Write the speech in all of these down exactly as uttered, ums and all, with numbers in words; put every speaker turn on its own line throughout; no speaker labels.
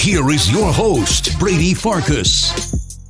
here is your host, Brady Farkas.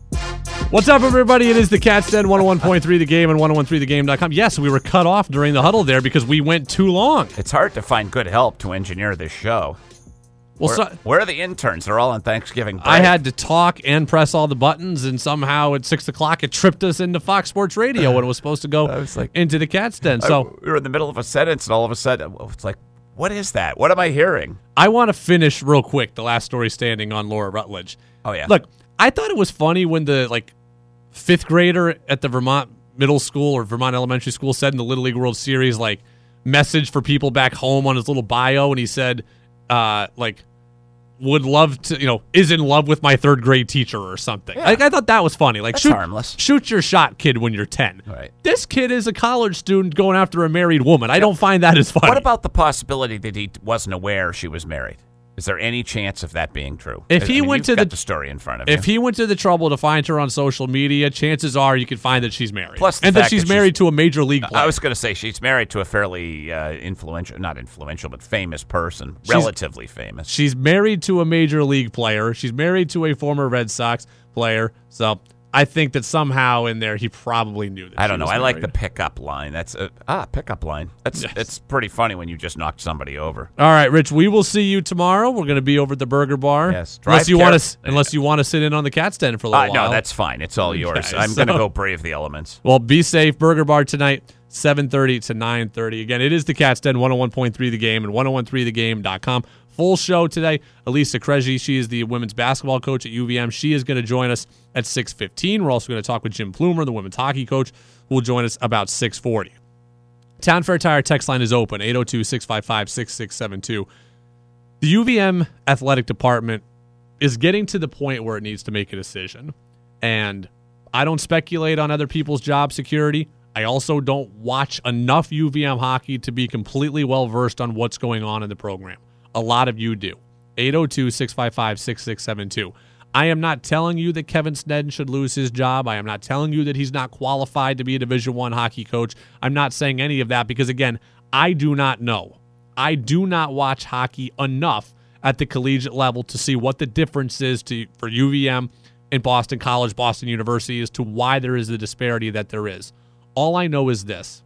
What's up, everybody? It is the Cat's Den, one oh one point three The Game and ten thirteen the game dot com. Yes, we were cut off during the huddle there because we went too long.
It's hard to find good help to engineer this show.
Well,
where,
so,
where are the interns? They're all on Thanksgiving break.
I had to talk and press all the buttons, and somehow at six o'clock it tripped us into Fox Sports Radio when it was supposed to go was like, into the Cat's Den. So
I, we were in the middle of a sentence, and all of a sudden, it's like, what is that? What am I hearing?
I want to finish real quick the last story standing on Laura Rutledge.
Oh, yeah.
Look, I thought it was funny when the, like, fifth grader at the Vermont Middle School or Vermont Elementary School said in the Little League World Series, like, message for people back home on his little bio, and he said, uh, like, would love to, you know, is in love with my third grade teacher or something.
Yeah.
Like, I thought that was funny. Like,
That's
shoot,
harmless.
Shoot your shot, kid, when you're ten.
Right.
This kid is a college student going after a married woman. I don't find that as funny.
What about the possibility that he wasn't aware she was married? Is there any chance of that being true?
If
I
he
mean,
went
you've
to
got
the,
the story in front of
if
you.
he went to the trouble to find her on social media, chances are you can find that she's married.
Plus the
and that
fact
she's
that
married
she's-
to a major league player.
I was going to say she's married to a fairly uh, influential, not influential, but famous person,
She's-
relatively famous.
She's married to a major league player. She's married to a former Red Sox player. So I think that somehow in there he probably knew that.
I
she
don't know.
was
I like the
married.
pickup line. That's a, ah pickup line. That's
Yes.
it's pretty funny when you just knocked somebody over.
All right, Rich. We will see you tomorrow. We're going to be over at the Burger Bar.
Yes,
unless
drive
you want
caref-
to, unless you want to sit in on the Cat's Den for a little
Uh,
while.
no, that's fine. It's all yours.
Okay,
I'm
so-
going to go brave the elements.
Well, be safe. Burger Bar tonight, seven thirty to nine thirty. Again, it is the Cat's Den, one oh one point three The Game and ten thirteen the game dot com. Full show today. Elisa Krejci, she is the women's basketball coach at U V M. She is going to join us at six fifteen. We're also going to talk with Jim Plumer, the women's hockey coach, who will join us about six forty. Town Fair Tire text line is open, eight oh two, six five five, six six seven two. The U V M athletic department is getting to the point where it needs to make a decision. And I don't speculate on other people's job security. I also don't watch enough U V M hockey to be completely well-versed on what's going on in the program. A lot of you do. eight oh two, six five five, six six seven two. I am not telling you that Kevin Sneddon should lose his job. I am not telling you that he's not qualified to be a Division One hockey coach. I'm not saying any of that because, again, I do not know. I do not watch hockey enough at the collegiate level to see what the difference is to for U V M and Boston College, Boston University, as to why there is the disparity that there is. All I know is this.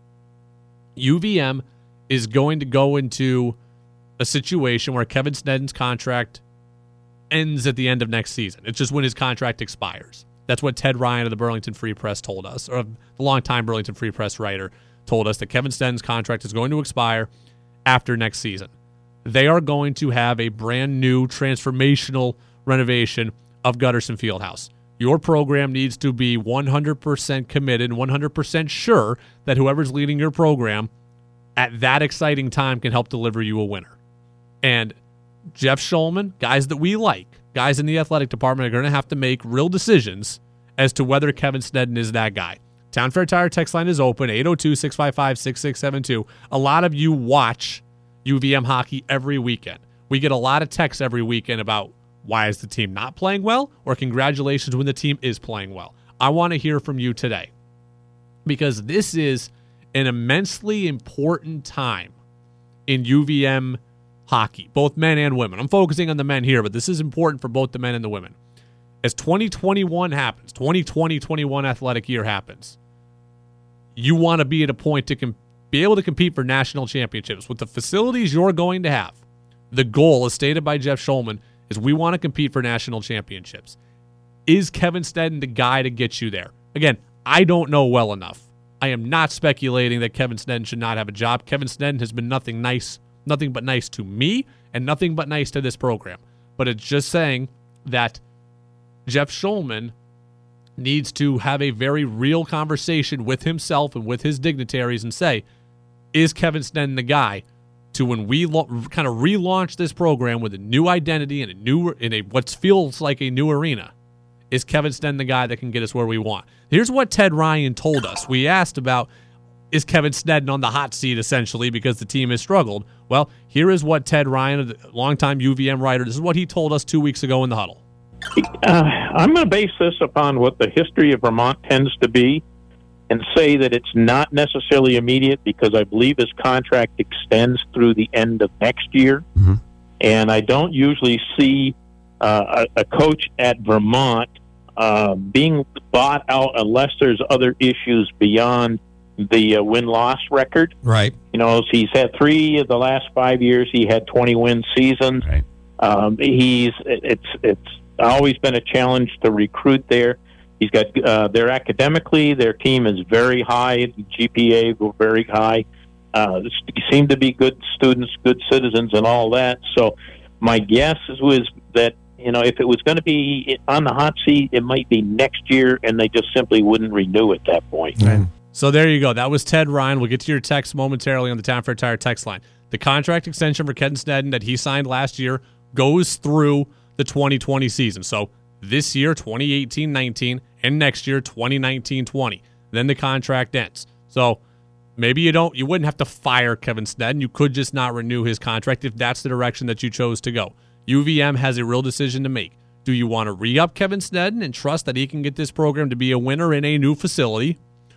U V M is going to go into a situation where Kevin Sneddon's contract ends at the end of next season. It's just when his contract expires. That's what Ted Ryan of the Burlington Free Press told us, or the longtime Burlington Free Press writer told us that Kevin Sneddon's contract is going to expire after next season. They are going to have a brand new transformational renovation of Gutterson Fieldhouse. Your program needs to be one hundred percent committed, one hundred percent sure that whoever's leading your program at that exciting time can help deliver you a winner. And Jeff Schulman, guys that we like, guys in the athletic department are going to have to make real decisions as to whether Kevin Sneddon is that guy. Town Fair Tire text line is open, eight oh two, six five five, six six seven two. A lot of you watch U V M hockey every weekend. We get a lot of texts every weekend about why is the team not playing well or congratulations when the team is playing well. I want to hear from you today because this is an immensely important time in U V M hockey, both men and women. I'm focusing on the men here, but this is important for both the men and the women. As twenty twenty-one happens, twenty twenty twenty-one athletic year happens, you want to be at a point to com- be able to compete for national championships. With the facilities you're going to have, the goal, as stated by Jeff Schulman, is we want to compete for national championships. Is Kevin Sneddon the guy to get you there? Again, I don't know well enough. I am not speculating that Kevin Sneddon should not have a job. Kevin Sneddon has been nothing nice, nothing but nice to me, and nothing but nice to this program. But it's just saying that Jeff Schulman needs to have a very real conversation with himself and with his dignitaries and say, is Kevin Sneddon the guy to when we lo- kind of relaunch this program with a new identity and a new in a what feels like a new arena? Is Kevin Sneddon the guy that can get us where we want? Here's what Ted Ryan told us. We asked about, is Kevin Sneddon on the hot seat, essentially, because the team has struggled? Well, here is what Ted Ryan, a longtime U V M writer, this is what he told us two weeks ago in the huddle.
Uh, I'm going to base this upon what the history of Vermont tends to be and say that it's not necessarily immediate because I believe his contract extends through the end of next year.
Mm-hmm.
And I don't usually see uh, a, a coach at Vermont uh, being bought out unless there's other issues beyond the uh, win-loss record.
Right.
You know, he's had three of the last five years. He had twenty-win seasons.
Right.
Um, he's it's it's always been a challenge to recruit there. He's got uh, they're academically, their team is very high, G P A very high. Uh, they seem to be good students, good citizens, and all that. So, my guess is was that you know if it was going to be on the hot seat, it might be next year, and they just simply wouldn't renew at that point.
Mm.
So there you go. That was Ted Ryan. We'll get to your text momentarily on the Town Fair Tire text line. The contract extension for Ken Sneddon that he signed last year goes through the twenty twenty season. So this year, twenty eighteen nineteen, and next year, twenty nineteen twenty. Then the contract ends. So maybe you don't. You wouldn't have to fire Kevin Sneddon. You could just not renew his contract if that's the direction that you chose to go. U V M has a real decision to make. Do you want to re-up Kevin Sneddon and trust that he can get this program to be a winner in a new facility?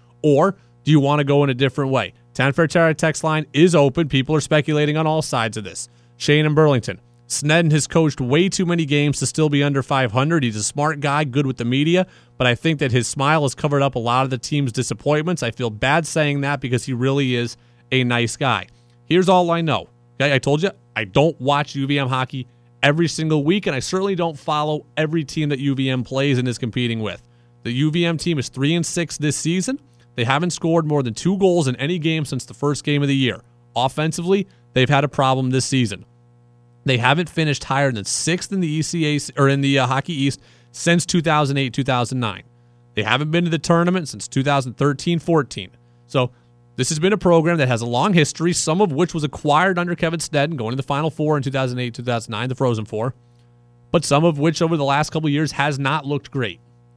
Or do you want to go in a different way? Town Fair Tire text line is open. People are speculating on all sides of this. Shane in Burlington. Sneddon has coached way too many games to still be under five hundred. He's a smart guy, good with the media, but I think that his smile has covered up a lot of the team's disappointments. I feel bad saying that because he really is a nice guy. Here's all I know. Okay, I told you, I don't watch U V M hockey every single week, and I certainly don't follow every team that U V M plays and is competing with. The U V M team is three and six this season. They haven't scored more than two goals in any game since the first game of the year. Offensively, they've had a problem this season. They haven't finished higher than sixth in the E C A or in the uh, Hockey East since two thousand eight two thousand nine. They haven't been to the tournament since two thousand thirteen fourteen. So this has been a program that has a long history, some of which was acquired under Kevin Sneddon, going to the Final Four in two thousand eight two thousand nine, the Frozen Four, but some of which over the last couple of years has not looked great.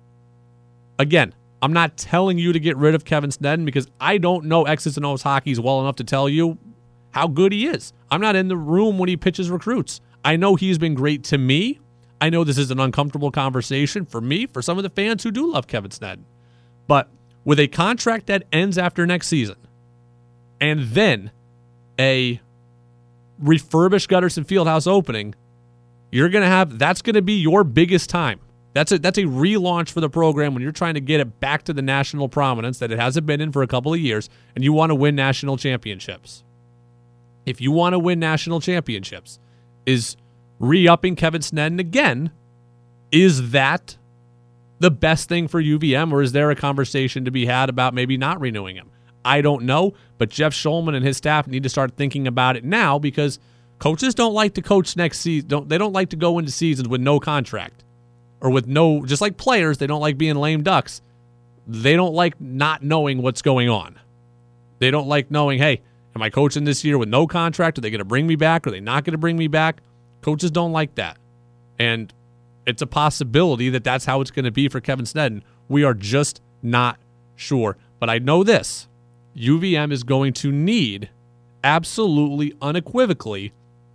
Again, I'm not telling you to get rid of Kevin Sneddon because I don't know X's and O's hockey well enough to tell you how good he is. I'm not in the room when he pitches recruits. I know he's been great to me. I know this is an uncomfortable conversation for me, for some of the fans who do love Kevin Sneddon. But with a contract that ends after next season, and then a refurbished Gutterson Fieldhouse opening, you're going to have, that's going to be your biggest time. That's a, that's a relaunch for the program when you're trying to get it back to the national prominence that it hasn't been in for a couple of years, and you want to win national championships. If you want to win national championships, is re-upping Kevin Sneddon again, is that the best thing for U V M, or is there a conversation to be had about maybe not renewing him? I don't know, but Jeff Schulman and his staff need to start thinking about it now because coaches don't like to coach next season. Don't, they don't like to go into seasons with no contract. Or with no, just like players, they don't like being lame ducks. They don't like not knowing what's going on. They don't like knowing, hey, am I coaching this year with no contract? Are they going to bring me back? Are they not going to bring me back? Coaches don't like that. And it's a possibility that that's how it's going to be for Kevin Sneddon. We are just not sure. But I know this. U V M is going to need, absolutely unequivocally,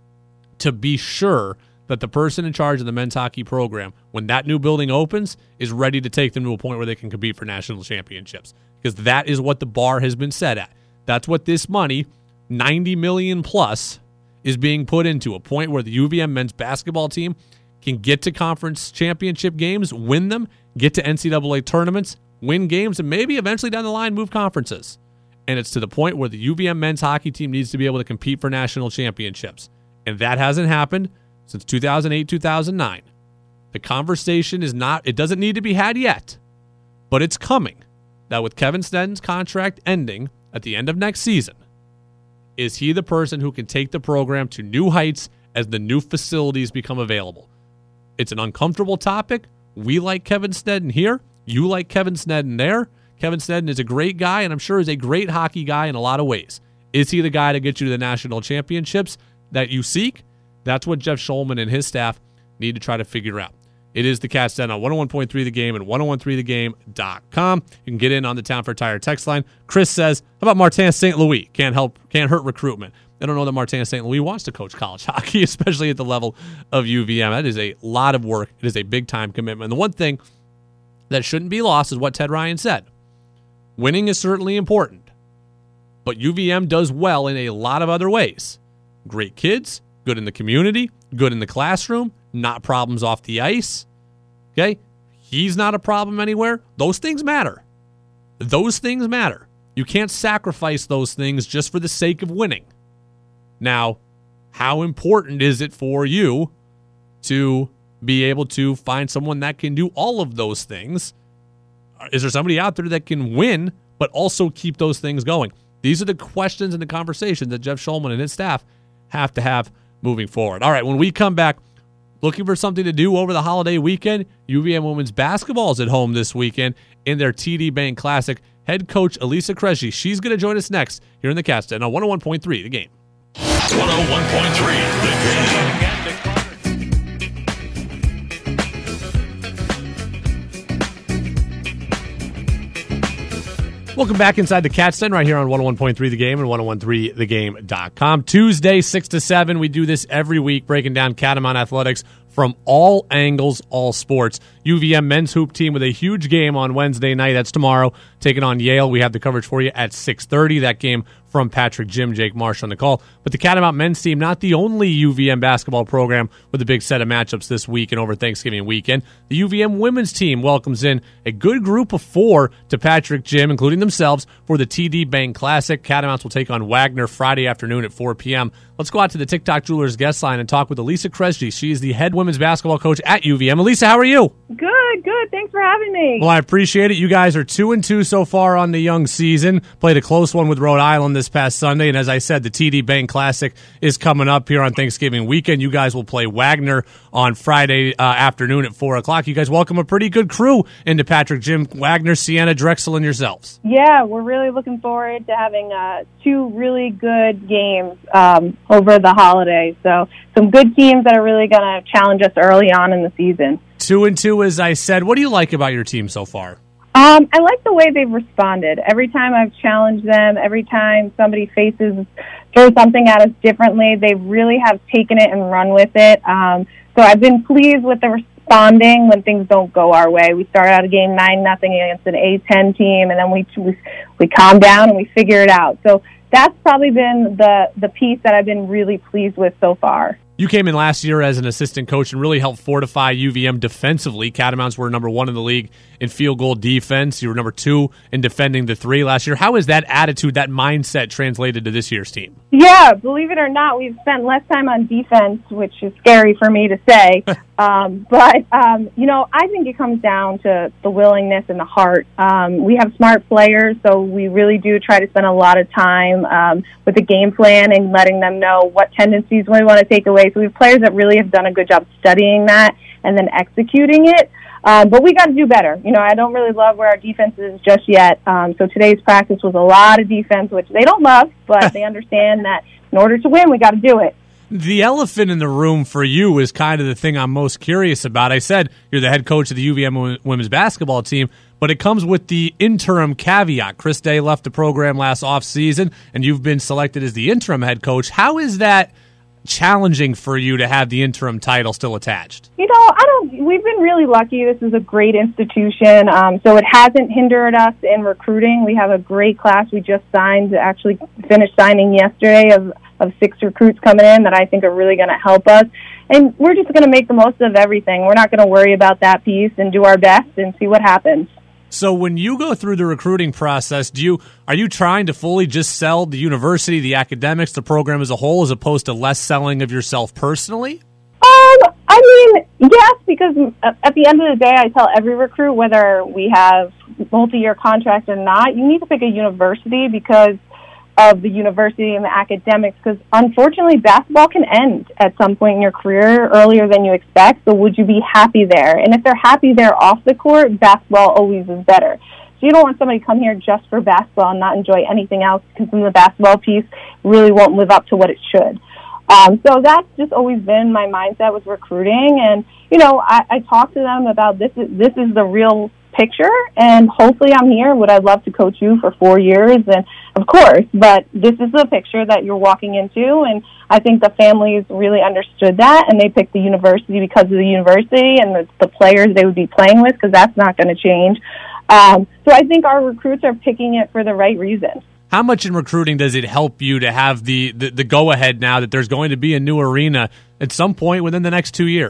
to be sure that the person in charge of the men's hockey program, when that new building opens, is ready to take them to a point where they can compete for national championships. Because that is what the bar has been set at. That's what this money, ninety million dollars plus, is being put into, a point where the U V M men's basketball team can get to conference championship games, win them, get to N C double A tournaments, win games, and maybe eventually down the line move conferences. And it's to the point where the U V M men's hockey team needs to be able to compete for national championships. And that hasn't happened since two thousand eight two thousand nine. The conversation is not, it doesn't need to be had yet, but it's coming. That with Kevin Sneddon's contract ending at the end of next season, is he the person who can take the program to new heights as the new facilities become available? It's an uncomfortable topic. We like Kevin Sneddon here. You like Kevin Sneddon there. Kevin Sneddon is a great guy, and I'm sure is a great hockey guy in a lot of ways. Is he the guy to get you to the national championships that you seek? That's what Jeff Schulman and his staff need to try to figure out. It is the Cats Den on one oh one point three The Game and ten thirteen the game dot com. You can get in on the Town Fair Tire text line. Chris says, how about Martin Saint Louis? Can't help, can't hurt recruitment. I don't know that Martin Saint Louis wants to coach college hockey, especially at the level of U V M. That is a lot of work. It is a big-time commitment. And the one thing that shouldn't be lost is what Ted Ryan said. Winning is certainly important, but U V M does well in a lot of other ways. Great kids, good in the community, good in the classroom, not problems off the ice. Okay? He's not a problem anywhere. Those things matter. Those things matter. You can't sacrifice those things just for the sake of winning. Now, how important is it for you to be able to find someone that can do all of those things? Is there somebody out there that can win but also keep those things going? These are the questions and the conversations that Jeff Shulman and his staff have to have moving forward. All right, when we come back, looking for something to do over the holiday weekend, U V M women's basketball is at home this weekend in their T D Bank Classic. Head coach Elisa Kresge, she's going to join us next here in the Cast on one oh one point three The Game.
one oh one point three The Game.
Welcome back inside the Cat's Den right here on one oh one point three The Game and one oh one three the game dot com. Tuesday, six to seven. We do this every week, breaking down Catamount athletics from all angles, all sports. U V M men's hoop team with a huge game on Wednesday night. That's tomorrow, taking on Yale. We have the coverage for you at six thirty. That game from Patrick Jim, Jake Marsh on the call. But the Catamount men's team, not the only U V M basketball program with a big set of matchups this week and over Thanksgiving weekend. The U V M women's team welcomes in a good group of four to Patrick Jim, including themselves, for the T D Bank Classic. Catamounts will take on Wagner Friday afternoon at four p.m. Let's go out to the TikTok Jewelers guest line and talk with Elisa Kresge. She is the head women's basketball coach at U V M. Elisa, how are you?
Good, good. Thanks for having me.
Well, I appreciate it. You guys are two and two so far on the young season. Played a close one with Rhode Island this past Sunday, and as I said, the T D Bank Classic is coming up here on Thanksgiving weekend. You guys will play Wagner on Friday uh, afternoon at four o'clock. You guys welcome a pretty good crew into Patrick Jim, Wagner, Sienna, Drexel, and yourselves.
Yeah, we're really looking forward to having uh, two really good games um, over the holidays. So some good teams that are really going to challenge us early on in the season.
Two and two, as I said. What do you like about your team so far?
Um, I like the way they've responded. Every time I've challenged them, every time somebody faces, throws something at us differently, they really have taken it and run with it. Um, so I've been pleased with the responding when things don't go our way. We start out a game nine nothing against an A ten team, and then we, we we calm down and we figure it out. So that's probably been the, the piece that I've been really pleased with so far.
You came in last year as an assistant coach and really helped fortify U V M defensively. Catamounts were number one in the league in field goal defense. You were number two in defending the three last year. How is that attitude, that mindset translated to this year's team?
Yeah, believe it or not, we've spent less time on defense, which is scary for me to say. um, but, um, you know, I think it comes down to the willingness and the heart. Um, we have smart players, so we really do try to spend a lot of time um, with the game plan and letting them know what tendencies we want to take away. So we have players that really have done a good job studying that and then executing it. Um, but we got to do better. You know, I don't really love where our defense is just yet. Um, so today's practice was a lot of defense, which they don't love, but they understand that in order to win, we got to do it.
The elephant in the room for you is kind of the thing I'm most curious about. I said you're the head coach of the U V M women's basketball team, but it comes with the interim caveat. Chris Day left the program last offseason, and you've been selected as the interim head coach. How is that challenging for you to have the interim title still attached?
You know, I don't. We've been really lucky. This is a great institution, um, so it hasn't hindered us in recruiting. We have a great class. We just signed, actually finished signing yesterday of, of six recruits coming in that I think are really going to help us. And we're just going to make the most of everything. We're not going to worry about that piece and do our best and see what happens.
So when you go through the recruiting process, do you are you trying to fully just sell the university, the academics, the program as a whole, as opposed to less selling of yourself personally?
Um, I mean, yes, because at the end of the day, I tell every recruit, whether we have multi-year contract or not, you need to pick a university because of the university and the academics, because unfortunately basketball can end at some point in your career earlier than you expect. So would you be happy there? And if they're happy there off the court, basketball always is better. So you don't want somebody to come here just for basketball and not enjoy anything else, because then the basketball piece really won't live up to what it should. Um, so that's just always been my mindset with recruiting. And, you know, I, I talk to them about this is, this is the real picture, and hopefully I'm here. Would I love to coach you for four years? And of course, but this is the picture that you're walking into, and I think the families really understood that, and they picked the university because of the university and the, the players they would be playing with, because that's not going to change. Um, so I think our recruits are picking it for the right reason.
How much in recruiting does it help you to have the, the, the go-ahead now that there's going to be a new arena at some point within the next two years?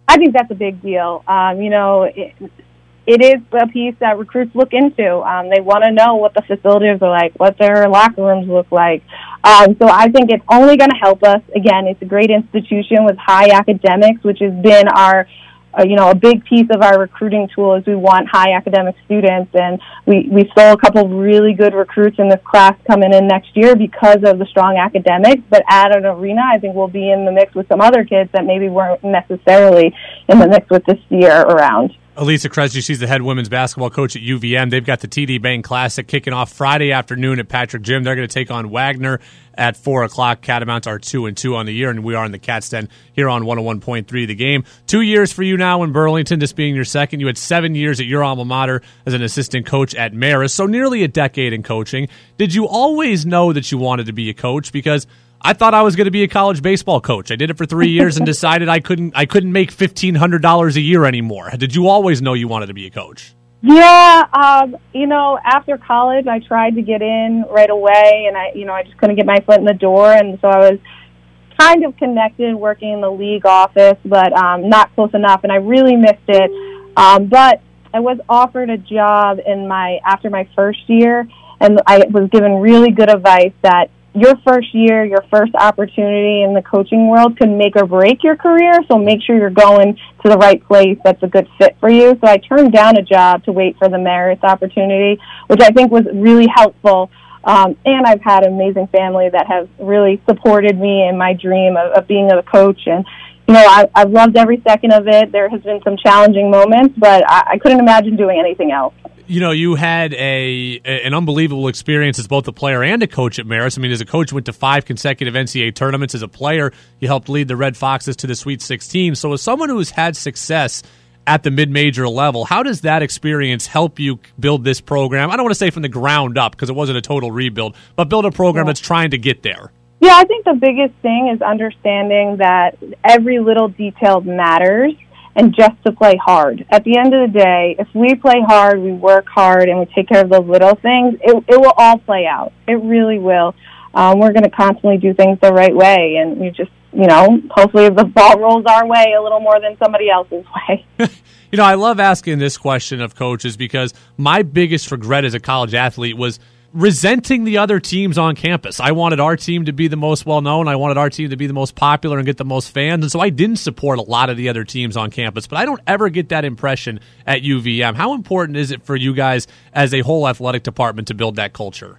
I think that's a big deal. Um, you know, it, it is a piece that recruits look into. Um, they want to know what the facilities are like, what their locker rooms look like. Um, so I think it's only going to help us. Again, it's a great institution with high academics, which has been our, uh, you know, a big piece of our recruiting tool is we want high academic students. And we, we stole a couple of really good recruits in this class coming in next year because of the strong academics. But at an arena, I think we'll be in the mix with some other kids that maybe weren't necessarily in the mix with this year around.
Elisa Kresge, she's the head women's basketball coach at U V M. They've got the T D Bank Classic kicking off Friday afternoon at Patrick Gym. They're going to take on Wagner at four o'clock. Catamounts are two and two on the year, and we are in the Cats Den here on one oh one point three The Game. Two years for you now in Burlington, this being your second. You had seven years at your alma mater as an assistant coach at Marist, so nearly a decade in coaching. Did you always know that you wanted to be a coach? Because I thought I was going to be a college baseball coach. I did it for three years and decided I couldn't I couldn't make fifteen hundred dollars a year anymore. Did you always know you wanted to be a coach?
Yeah, um, you know, after college, I tried to get in right away, and I, you know, I just couldn't get my foot in the door, and so I was kind of connected working in the league office, but um, not close enough, and I really missed it. Um, but I was offered a job in my after my first year, and I was given really good advice that your first year, your first opportunity in the coaching world can make or break your career, so make sure you're going to the right place that's a good fit for you. So I turned down a job to wait for the Marist opportunity, which I think was really helpful. Um, and I've had an amazing family that have really supported me in my dream of, of being a coach. And, you know, I, I've loved every second of it. There has been some challenging moments, but I, I couldn't imagine doing anything else.
You know, you had a an unbelievable experience as both a player and a coach at Marist. I mean, as a coach, you went to five consecutive N C double A tournaments. As a player, you helped lead the Red Foxes to the Sweet sixteen. So as someone who has had success at the mid-major level, how does that experience help you build this program? I don't want to say from the ground up because it wasn't a total rebuild, but build a program yeah. that's trying to get there.
Yeah, I think the biggest thing is understanding that every little detail matters. And just to play hard. At the end of the day, if we play hard, we work hard, and we take care of those little things, it, it will all play out. It really will. Um, we're going to constantly do things the right way, and we just, you know, hopefully the ball rolls our way a little more than somebody else's way.
You know, I love asking this question of coaches because my biggest regret as a college athlete was resenting the other teams on campus. I wanted our team to be the most well-known. I wanted our team to be the most popular and get the most fans. And so I didn't support a lot of the other teams on campus. But I don't ever get that impression at U V M. How important is it for you guys as a whole athletic department to build that culture?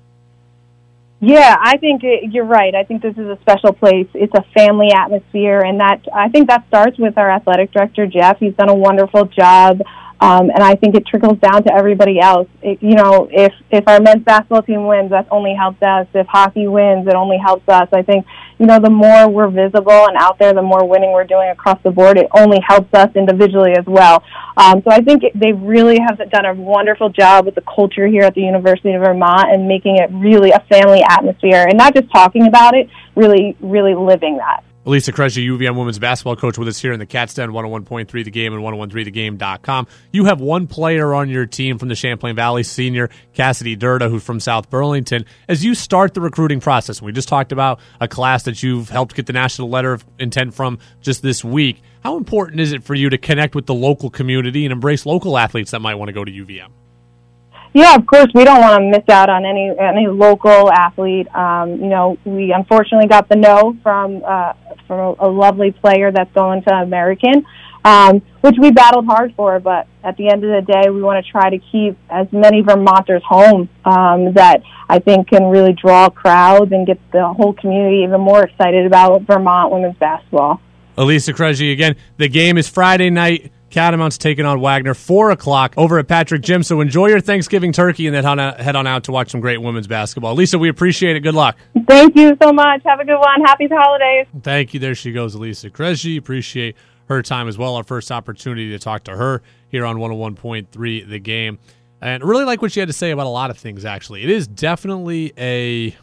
Yeah, I think it, you're right. I think this is a special place. It's a family atmosphere. And that I think that starts with our athletic director, Jeff. He's done a wonderful job. Um, and I think it trickles down to everybody else. It, you know, if, if our men's basketball team wins, that only helps us. If hockey wins, it only helps us. I think, you know, the more we're visible and out there, the more winning we're doing across the board, it only helps us individually as well. Um, so I think it, they really have done a wonderful job with the culture here at the University of Vermont and making it really a family atmosphere and not just talking about it, really, really living that.
Elisa Kresge, U V M women's basketball coach, with us here in the Cats Den, one oh one point three The Game and one oh one three the game dot com. You have one player on your team from the Champlain Valley, senior Cassidy Durda, who's from South Burlington. As you start the recruiting process, we just talked about a class that you've helped get the national letter of intent from just this week. How important is it for you to connect with the local community and embrace local athletes that might want to go to U V M?
Yeah, of course, we don't want to miss out on any any local athlete. Um, you know, we unfortunately got the no from uh, from a, a lovely player that's going to American, um, which we battled hard for. But at the end of the day, we want to try to keep as many Vermonters home um, that I think can really draw crowds and get the whole community even more excited about Vermont women's basketball.
Elisa Kresge, again, the game is Friday night. Catamounts taking on Wagner, four o'clock over at Patrick Gym. So enjoy your Thanksgiving turkey and then head on out to watch some great women's basketball. Lisa, we appreciate it. Good luck.
Thank you so much. Have a good one. Happy holidays.
Thank you. There she goes, Elisa Kresge. Appreciate her time as well. Our first opportunity to talk to her here on one oh one point three The Game. And I really like what she had to say about a lot of things, actually. It is definitely a...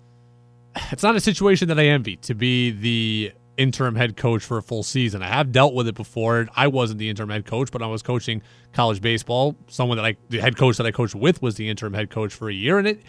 It's not a situation that I envy, to be the interim head coach for a full season. I have dealt with it before. I wasn't the interim head coach, but I was coaching college baseball. Someone that I, the head coach that I coached with was the interim head coach for a year. And it,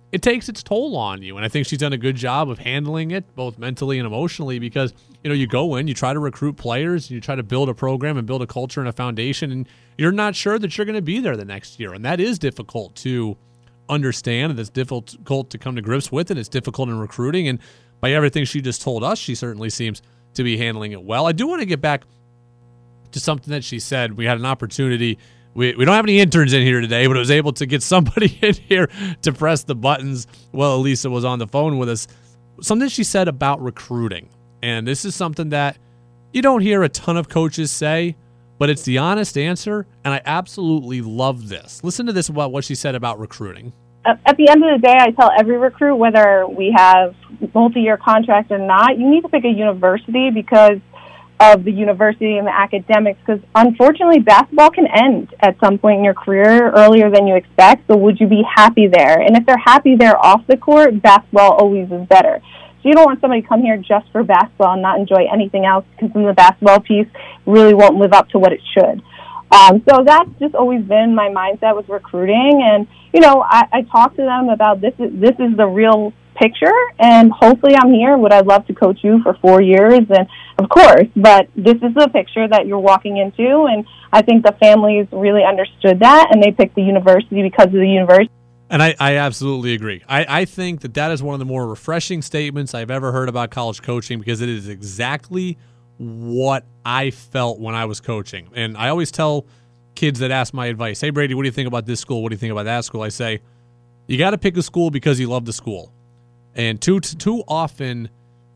it takes its toll on you. And I think she's done a good job of handling it, both mentally and emotionally, because, you know, you go in, you try to recruit players, you try to build a program and build a culture and a foundation, and you're not sure that you're going to be there the next year. And that is difficult to understand, and it's difficult to come to grips with, and it's difficult in recruiting. And by everything she just told us, she certainly seems to be handling it well. I do want to get back to something that she said. We had an opportunity. We we don't have any interns in here today, but I was able to get somebody in here to press the buttons while Elisa was on the phone with us. Something she said about recruiting. And this is something that you don't hear a ton of coaches say, but it's the honest answer, and I absolutely love this. Listen to this about what she said about recruiting.
At the end of the day, I tell every recruit, whether we have multi-year contracts or not, you need to pick a university because of the university and the academics, because unfortunately basketball can end at some point in your career earlier than you expect. So would you be happy there? And if they're happy there off the court, basketball always is better. So you don't want somebody to come here just for basketball and not enjoy anything else, because then the basketball piece really won't live up to what it should. Um, so that's just always been my mindset with recruiting. And, you know, I, I talk to them about this is, this is the real picture, and hopefully I'm here. Would I love to coach you for four years? And of course, but this is the picture that you're walking into, and I think the families really understood that, and they picked the university because of the university.
And I, I absolutely agree. I, I think that that is one of the more refreshing statements I've ever heard about college coaching, because it is exactly what I felt when I was coaching. And I always tell kids that ask my advice, hey, Brady, what do you think about this school? What do you think about that school? I say, you got to pick a school because you love the school. And too too often,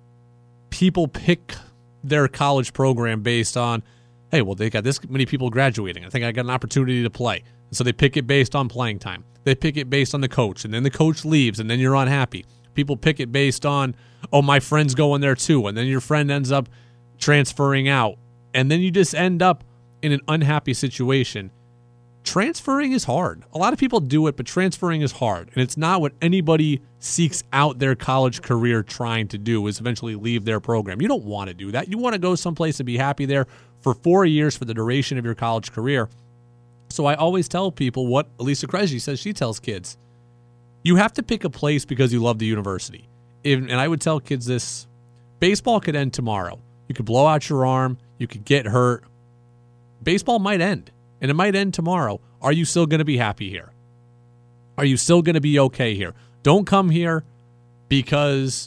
people pick their college program based on, hey, well, they got this many people graduating. I think I got an opportunity to play. And so they pick it based on playing time. They pick it based on the coach, and then the coach leaves, and then you're unhappy. People pick it based on, oh, my friend's going there too, and then your friend ends up transferring out, and then you just end up in an unhappy situation. Transferring is hard. A lot of people do it, but transferring is hard, and it's not what anybody seeks out their college career trying to do, is eventually leave their program. You don't want to do that. You want to go someplace and be happy there for four years for the duration of your college career. So I always tell people what Elisa Kresge says she tells kids. You have to pick a place because you love the university. And I would tell kids this, baseball could end tomorrow. You could blow out your arm. You could get hurt. Baseball might end, and it might end tomorrow. Are you still going to be happy here? Are you still going to be okay here? Don't come here because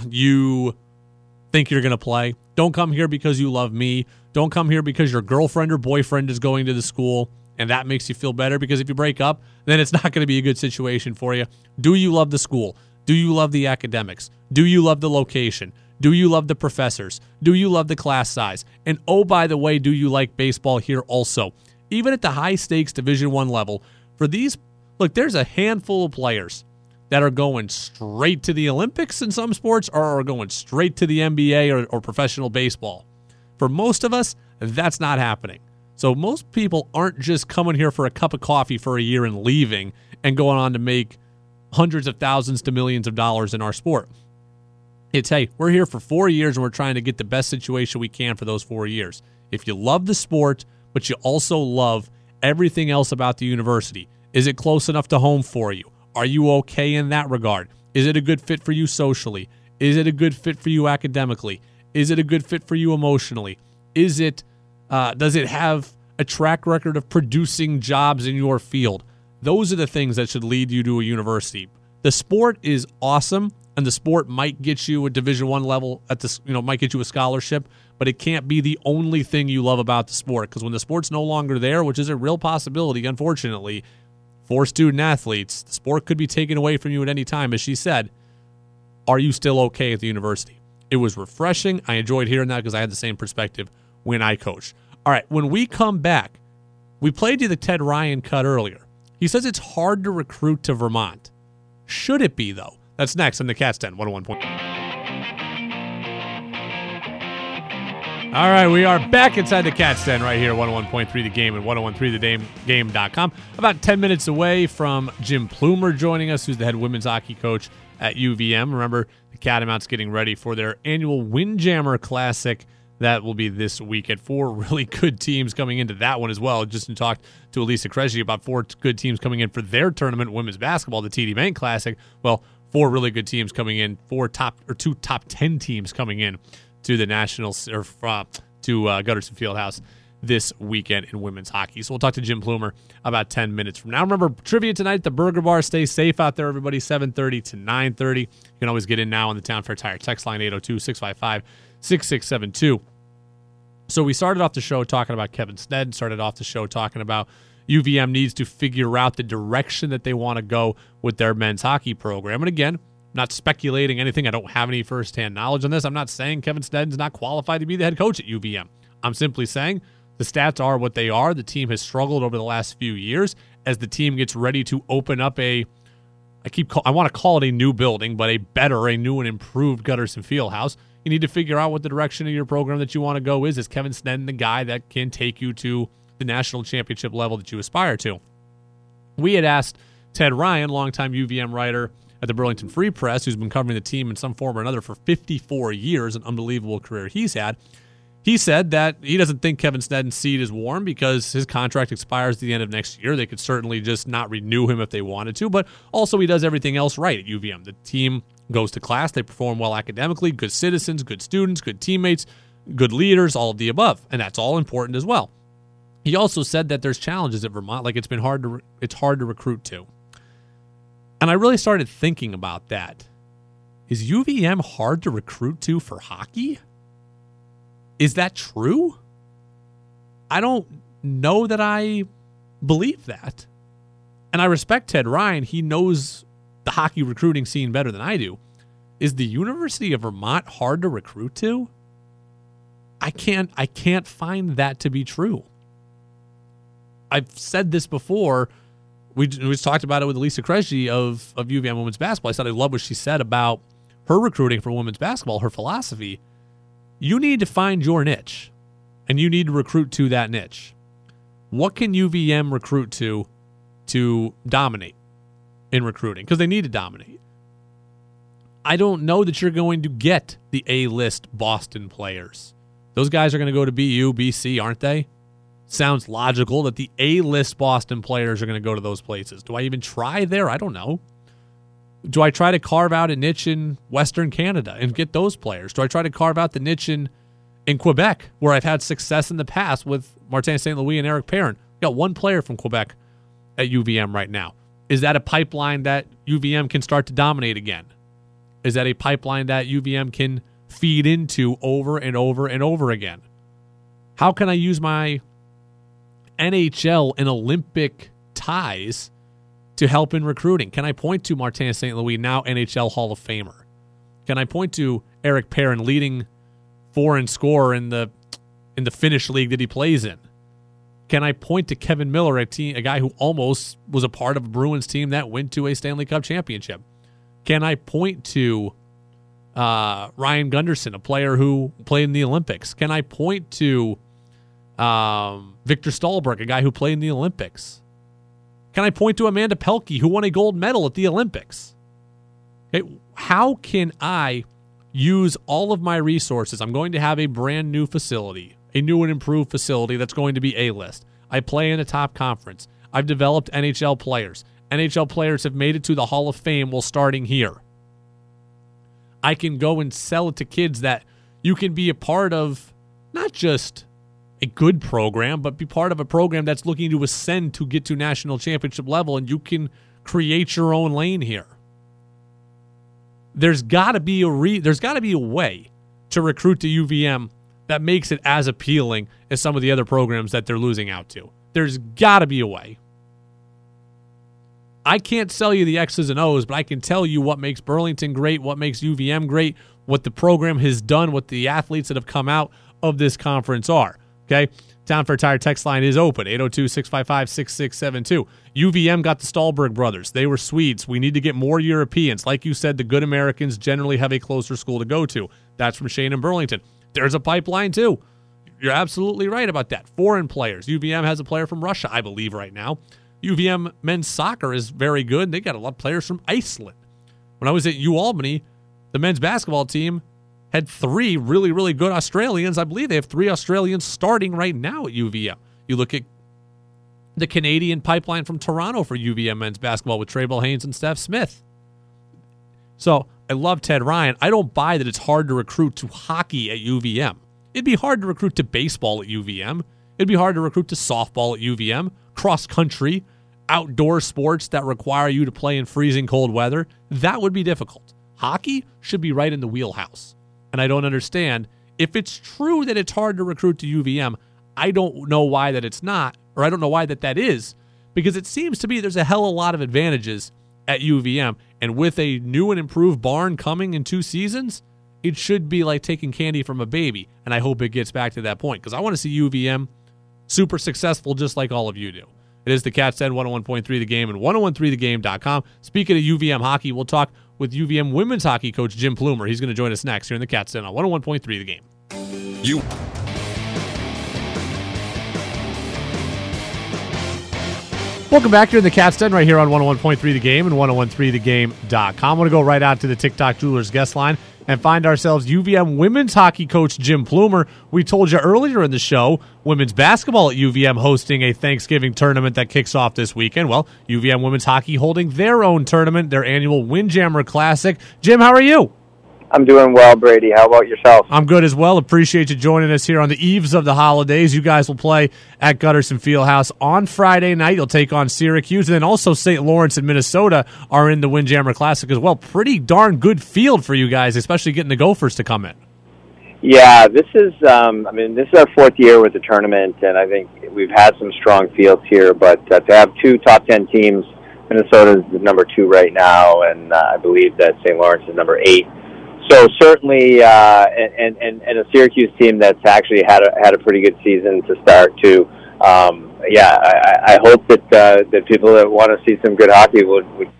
you think you're going to play. Don't come here because you love me. Don't come here because your girlfriend or boyfriend is going to the school, and that makes you feel better, because if you break up, then it's not going to be a good situation for you. Do you love the school? Do you love the academics? Do you love the location? Do you love the professors? Do you love the class size? And oh, by the way, do you like baseball here also? Even at the high-stakes Division I level, for these, look, there's a handful of players that are going straight to the Olympics in some sports, or are going straight to the N B A or, or professional baseball. For most of us, that's not happening. So most people aren't just coming here for a cup of coffee for a year and leaving and going on to make hundreds of thousands to millions of dollars in our sport. It's, hey, we're here for four years and we're trying to get the best situation we can for those four years. If you love the sport, but you also love everything else about the university, is it close enough to home for you? Are you okay in that regard? Is it a good fit for you socially? Is it a good fit for you academically? Is it a good fit for you emotionally? Is it, uh, does it have a track record of producing jobs in your field? Those are the things that should lead you to a university. The sport is awesome, and the sport might get you a Division I level at this, you know, might get you a scholarship, but it can't be the only thing you love about the sport, because when the sport's no longer there, which is a real possibility, unfortunately, for student athletes, the sport could be taken away from you at any time. As she said, are you still okay at the university? It was refreshing. I enjoyed hearing that because I had the same perspective when I coached. All right, when we come back, we played you the Ted Ryan cut earlier. He says it's hard to recruit to Vermont. Should it be, though? That's next on the Cats Den, one oh one point one. All right, we are back inside the Cats Den right here, one oh one point three The Game and one oh one three the game dot com. About ten minutes away from Jim Plumer joining us, who's the head women's hockey coach at U V M. Remember, the Catamounts getting ready for their annual Windjammer Classic That will be this weekend. Four really good teams coming into that one as well. Just talked to Elisa Kresge about four good teams coming in for their tournament, women's basketball, the T D Bank Classic. Well, four really good teams coming in, four top or two top ten teams coming in to the Nationals or uh, to uh, Gutterson Fieldhouse this weekend in women's hockey. So we'll talk to Jim Plumer about ten minutes from now. Remember, trivia tonight, the Burger Bar. Stay safe out there, everybody, seven thirty to nine thirty. You can always get in now on the Town Fair Tire text line, eight oh two, six five five, six six seven two. So we started off the show talking about Kevin Sneddon, started off the show talking about U V M needs to figure out the direction that they want to go with their men's hockey program. And again, I'm not speculating anything. I don't have any firsthand knowledge on this. I'm not saying Kevin Sneddon's not qualified to be the head coach at U V M. I'm simply saying the stats are what they are. The team has struggled over the last few years as the team gets ready to open up a, I keep call, I want to call it a new building, but a better, a new and improved Gutterson Fieldhouse. You need to figure out what the direction of your program that you want to go is. Is Kevin Sneddon the guy that can take you to the national championship level that you aspire to? We had asked Ted Ryan, longtime U V M writer at the Burlington Free Press, who's been covering the team in some form or another for fifty-four years, an unbelievable career he's had. He said that he doesn't think Kevin Sneddon's seat is warm because his contract expires at the end of next year. They could certainly just not renew him if they wanted to, but also he does everything else right at U V M. The team goes to class, they perform well academically, good citizens, good students, good teammates, good leaders, all of the above, and that's all important as well. He also said that there's challenges at Vermont, like it's been hard to re- it's hard to recruit to. And I really started thinking about that. Is U V M hard to recruit to for hockey? Is that true? I don't know that I believe that. And I respect Ted Ryan. He knows the hockey recruiting scene better than I do. Is the University of Vermont hard to recruit to? I can't I can't find that to be true. I've said this before. We, we talked about it with Elisa Kresge of, of U V M women's basketball. I said I love what she said about her recruiting for women's basketball, her philosophy. You need to find your niche, and you need to recruit to that niche. What can U V M recruit to to dominate in recruiting? Because they need to dominate. I don't know that you're going to get the A-list Boston players. Those guys are going to go to B U, B C, aren't they? Sounds logical that the A-list Boston players are going to go to those places. Do I even try there? I don't know. Do I try to carve out a niche in Western Canada and get those players? Do I try to carve out the niche in, in Quebec, where I've had success in the past with Martin Saint Louis and Eric Perrin? Got one player from Quebec at U V M right now. Is that a pipeline that U V M can start to dominate again? Is that a pipeline that U V M can feed into over and over and over again? How can I use my N H L and Olympic ties to help in recruiting? Can I point to Martin Saint Louis, now N H L Hall of Famer? Can I point to Eric Perrin, leading foreign scorer in the in the Finnish league that he plays in? Can I point to Kevin Miller, a, team, a guy who almost was a part of a Bruins team that went to a Stanley Cup championship? Can I point to uh, Ryan Gunderson, a player who played in the Olympics? Can I point to um, Victor Stahlberg, a guy who played in the Olympics? Can I point to Amanda Pelkey, who won a gold medal at the Olympics? Okay, how can I use all of my resources? I'm going to have a brand new facility, a new and improved facility that's going to be A-list. I play in a top conference. I've developed N H L players. N H L players have made it to the Hall of Fame while starting here. I can go and sell it to kids that you can be a part of, not just a good program, but be part of a program that's looking to ascend to get to national championship level, and you can create your own lane here. There's got to be a re- there's got to be a way to recruit to U V M that makes it as appealing as some of the other programs that they're losing out to. There's got to be a way. I can't sell you the X's and O's, but I can tell you what makes Burlington great, what makes U V M great, what the program has done, what the athletes that have come out of this conference are. Okay? Town Fair Tire text line is open, eight oh two, six five five, six six seven two. U V M got the Stahlberg brothers. They were Swedes. We need to get more Europeans. Like you said, the good Americans generally have a closer school to go to. That's from Shane and Burlington. There's a pipeline, too. You're absolutely right about that. Foreign players. U V M has a player from Russia, I believe, right now. U V M men's soccer is very good. They got a lot of players from Iceland. When I was at UAlbany, the men's basketball team had three really, really good Australians. I believe they have three Australians starting right now at U V M. You look at the Canadian pipeline from Toronto for U V M men's basketball with Traybell Haynes and Steph Smith. So I love Ted Ryan. I don't buy that it's hard to recruit to hockey at U V M. It'd be hard to recruit to baseball at U V M. It'd be hard to recruit to softball at U V M, cross country, outdoor sports that require you to play in freezing cold weather. That would be difficult. Hockey should be right in the wheelhouse. And I don't understand. If it's true that it's hard to recruit to U V M, I don't know why that it's not, or I don't know why that that is, because it seems to me there's a hell of a lot of advantages at U V M. And with a new and improved barn coming in two seasons, it should be like taking candy from a baby. And I hope it gets back to that point, because I want to see U V M super successful just like all of you do. It is the Cats Den, one oh one point three The Game and ten thirteen the game dot com. Speaking of U V M hockey, we'll talk with U V M women's hockey coach Jim Plumer. He's going to join us next here in the Cats Den on one oh one point three The Game.
You.
Welcome back here in the Cats Den right here on one oh one point three The Game and ten thirteen the game dot com. I want to go right out to the TikTok Jewelers guest line and find ourselves U V M women's hockey coach Jim Plumer. We told you earlier in the show, women's basketball at U V M hosting a Thanksgiving tournament that kicks off this weekend. Well, U V M women's hockey holding their own tournament, their annual Windjammer Classic. Jim, how are you?
I'm doing well, Brady. How about yourself?
I'm good as well. Appreciate you joining us here on the eves of the holidays. You guys will play at Gutterson Fieldhouse on Friday night. You'll take on Syracuse, and then also Saint Lawrence and Minnesota are in the Windjammer Classic as well. Pretty darn good field for you guys, especially getting the Gophers to come in.
Yeah, this is, um, I mean, this is our fourth year with the tournament, and I think we've had some strong fields here, but uh, to have two top ten teams, Minnesota is number two right now, and uh, I believe that Saint Lawrence is number eight. So certainly, uh, and, and, and a Syracuse team that's actually had a, had a pretty good season to start too. Um, yeah, I, I hope that uh, that people that want to see some good hockey would, would.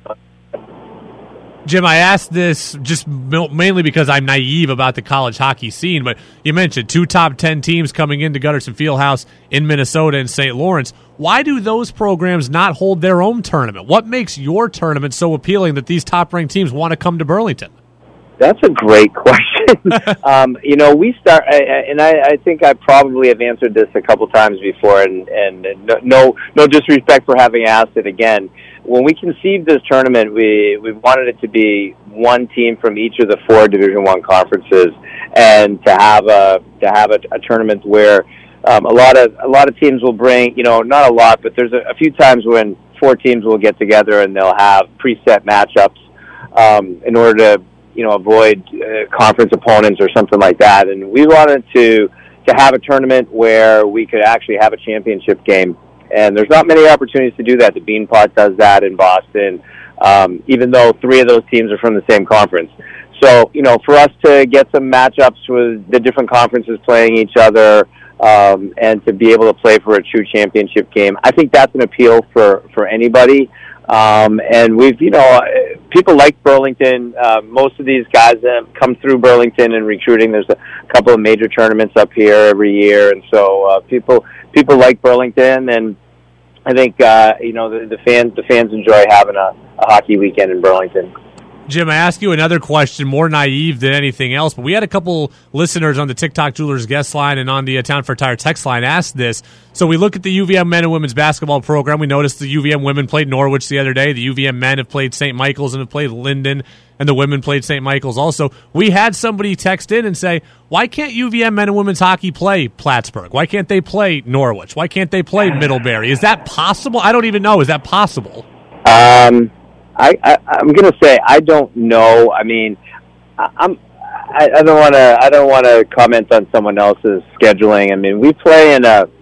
Jim, I asked this just mainly because I'm naive about the college hockey scene, but you mentioned two top ten teams coming into Gutterson Fieldhouse in Minnesota and Saint Lawrence. Why do those programs not hold their own tournament? What makes your tournament so appealing that these top-ranked teams want to come to Burlington?
That's a great question. um, you know, we start, and I, I think I probably have answered this a couple times before, and, and no, no disrespect for having asked it again. When we conceived this tournament, we we wanted it to be one team from each of the four Division One conferences, and to have a to have a, a tournament where um, a lot of a lot of teams will bring, you know, not a lot, but there's a, a few times when four teams will get together and they'll have preset matchups um, in order to, you know, avoid uh, conference opponents or something like that. And we wanted to to have a tournament where we could actually have a championship game. And there's not many opportunities to do that. The Beanpot does that in Boston, um, even though three of those teams are from the same conference. So, you know, for us to get some matchups with the different conferences playing each other, um, and to be able to play for a true championship game, I think that's an appeal for, for anybody. Um, and we've, you know, people like Burlington. Uh, most of these guys have come through Burlington and recruiting. There's a couple of major tournaments up here every year, and so uh, people people like Burlington. And I think uh, you know the, the fans the fans enjoy having a, a hockey weekend in Burlington.
Jim, I ask you another question, more naive than anything else, but we had a couple listeners on the TikTok Jewelers guest line and on the uh, Town for Tire text line ask this. So we look at the U V M men and women's basketball program. We noticed the U V M women played Norwich the other day. The U V M men have played Saint Michael's and have played Linden, and the women played Saint Michael's also. We had somebody text in and say, why can't U V M men and women's hockey play Plattsburgh? Why can't they play Norwich? Why can't they play Middlebury? Is that possible? I don't even know. Is that possible?
Um... I, I, I'm going to say I don't know. I mean, I, I'm I, I don't want to I don't want to comment on someone else's scheduling. I mean, we play in a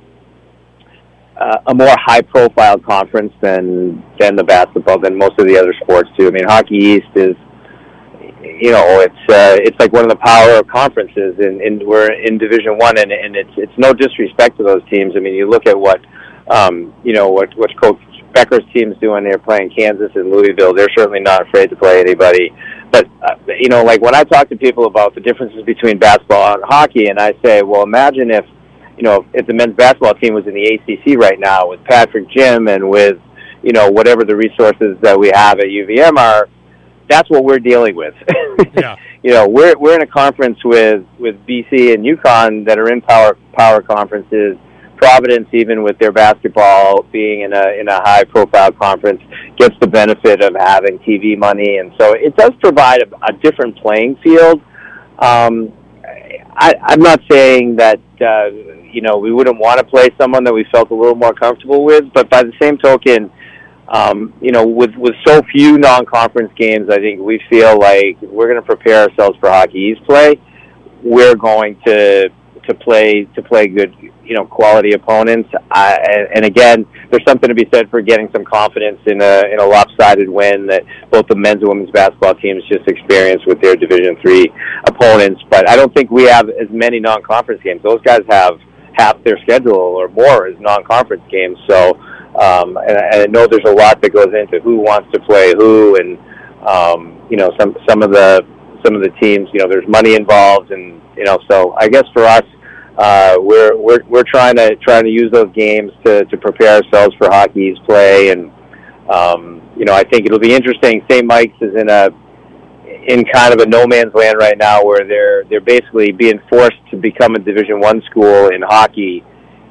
uh, a more high profile conference than than the basketball than most of the other sports do. I mean, Hockey East is, you know, it's uh, it's like one of the power conferences, and in, in, we're in Division One, and, and it's it's no disrespect to those teams. I mean, you look at what um, you know what what Coach Becker's team's doing. They're playing Kansas and Louisville. They're certainly not afraid to play anybody. But, uh, you know, like when I talk to people about the differences between basketball and hockey, and I say, well, imagine if, you know, if the men's basketball team was in the A C C right now with Patrick Jim and with, you know, whatever the resources that we have at U V M are, that's what we're dealing with.
Yeah.
You know, we're we're in a conference with, with B C and UConn that are in power power conferences. Providence, even with their basketball being in a in a high profile conference, gets the benefit of having T V money, and so it does provide a, a different playing field. Um, I, I'm not saying that uh, you know we wouldn't want to play someone that we felt a little more comfortable with, but by the same token, um, you know, with with so few non-conference games, I think we feel like we're going to prepare ourselves for Hockey East play. We're going to to play to play good, you know, quality opponents. I, and again, there's something to be said for getting some confidence in a in a lopsided win that both the men's and women's basketball teams just experienced with their Division three opponents. But I don't think we have as many non-conference games. Those guys have half their schedule or more as non-conference games. So, um, and, and I know there's a lot that goes into who wants to play who, and um, you know, some some of the some of the teams, you know, there's money involved, and you know, so I guess for us, uh, we're we're we're trying to trying to use those games to, to prepare ourselves for Hockey East play, and um, you know, I think it'll be interesting. Saint Mike's is in a in kind of a no man's land right now, where they're they're basically being forced to become a Division One school in hockey,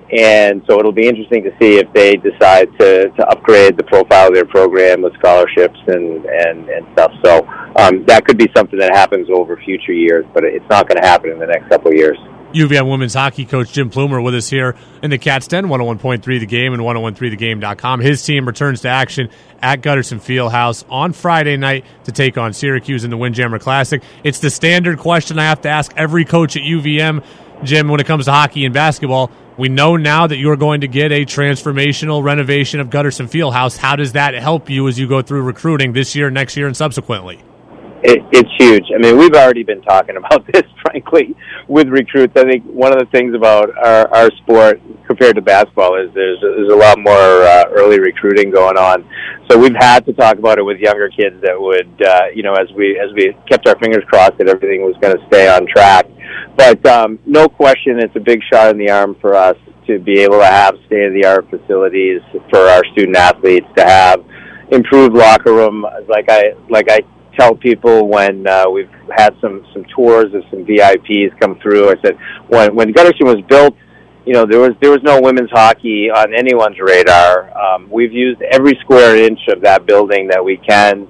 and so it'll be interesting to see if they decide to, to upgrade the profile of their program with scholarships and and, and stuff. So um, that could be something that happens over future years, but it's not going to happen in the next couple of years.
U V M women's hockey coach Jim Plumer with us here in the Cats Den, one oh one point three The Game and one oh one three the game dot com. His team returns to action at Gutterson Fieldhouse on Friday night to take on Syracuse in the Windjammer Classic. It's the standard question I have to ask every coach at U V M, Jim, when it comes to hockey and basketball. We know now that you're going to get a transformational renovation of Gutterson Fieldhouse. How does that help you as you go through recruiting this year, next year, and subsequently?
It, it's huge. I mean, we've already been talking about this, frankly, with recruits. I think one of the things about our, our sport compared to basketball is there's there's a lot more uh, early recruiting going on. So we've had to talk about it with younger kids that would, uh, you know, as we as we kept our fingers crossed that everything was going to stay on track. But um, no question, it's a big shot in the arm for us to be able to have state-of-the-art facilities for our student athletes, to have improved locker room, like I like I. tell people when uh, we've had some, some tours of some V I Ps come through. I said when when Gutterson was built, you know, there was there was no women's hockey on anyone's radar. Um, we've used every square inch of that building that we can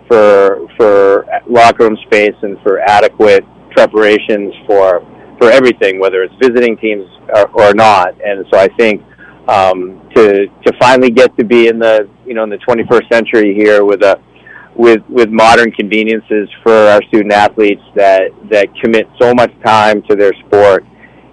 for for locker room space and for adequate preparations for for everything, whether it's visiting teams or, or not. And so I think um, to to finally get to be in the you know in the twenty-first century here with a with with modern conveniences for our student athletes that that commit so much time to their sport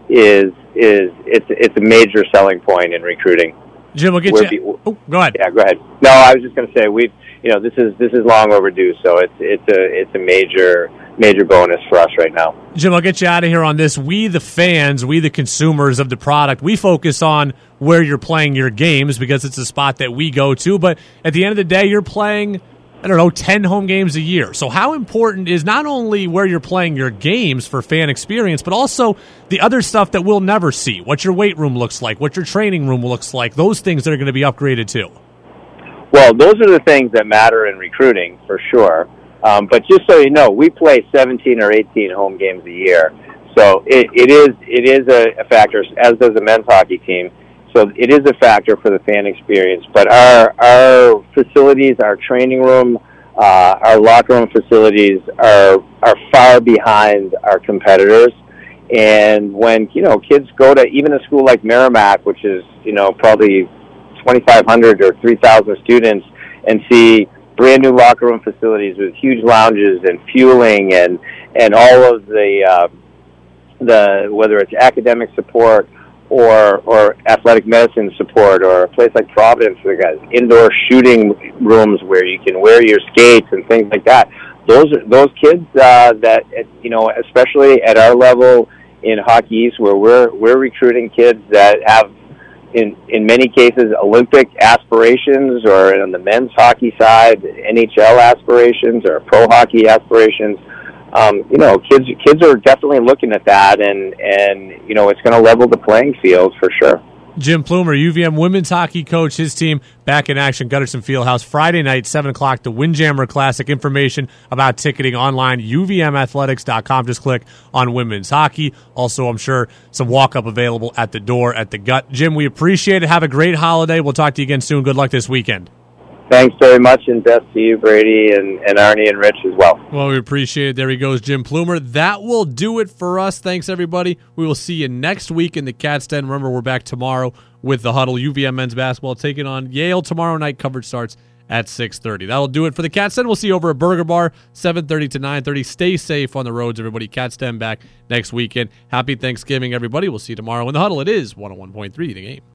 is is it's it's a major selling point in recruiting.
Jim, we'll get
We're
you.
Be,
oh, go ahead.
Yeah, go ahead. No, I was just going to say we you know this is this is long overdue, so it's it's a it's a major major bonus for us right now.
Jim, I'll get you out of here on this. We, the fans, we, the consumers of the product, we focus on where you're playing your games because it's a spot that we go to. But at the end of the day, you're playing, I don't know, ten home games a year. So how important is not only where you're playing your games for fan experience, but also the other stuff that we'll never see, what your weight room looks like, what your training room looks like, those things that are going to be upgraded too?
Well, those are the things that matter in recruiting, for sure. Um, but just so you know, we play seventeen or eighteen home games a year. So it, it is it is a, a factor, as does the men's hockey team. So it is a factor for the fan experience. But our our facilities, our training room, uh, our locker room facilities are are far behind our competitors. And when, you know, kids go to even a school like Merrimack, which is, you know, probably twenty-five hundred or three thousand students, and see brand new locker room facilities with huge lounges and fueling and and all of the uh, the whether it's academic support or or athletic medicine support, or a place like Providence for the guys, indoor shooting rooms where you can wear your skates and things like that. Those are those kids uh, that, you know, especially at our level in Hockey East, where we're we're recruiting kids that have in in many cases Olympic aspirations, or on the men's hockey side N H L aspirations or pro hockey aspirations. Um, you know, kids kids are definitely looking at that, and, and you know, it's going to level the playing field for sure.
Jim Plumer, U V M women's hockey coach, his team back in action, Gutterson Fieldhouse, Friday night, seven o'clock, the Windjammer Classic. Information about ticketing online, U V M athletics dot com. Just click on women's hockey. Also, I'm sure some walk-up available at the door at the Gut. Jim, we appreciate it. Have a great holiday. We'll talk to you again soon. Good luck this weekend.
Thanks very much, and best to you, Brady, and, and Arnie and Rich as well.
Well, we appreciate it. There he goes, Jim Plumer. That will do it for us. Thanks, everybody. We will see you next week in the Cat's Den. Remember, we're back tomorrow with the Huddle. U V M men's basketball taking on Yale tomorrow night. Coverage starts at six thirty. That'll do it for the Cat's Den. We'll see you over at Burger Bar, seven thirty to nine thirty. Stay safe on the roads, everybody. Cat's Den back next weekend. Happy Thanksgiving, everybody. We'll see you tomorrow in the Huddle. It is one oh one point three The Game.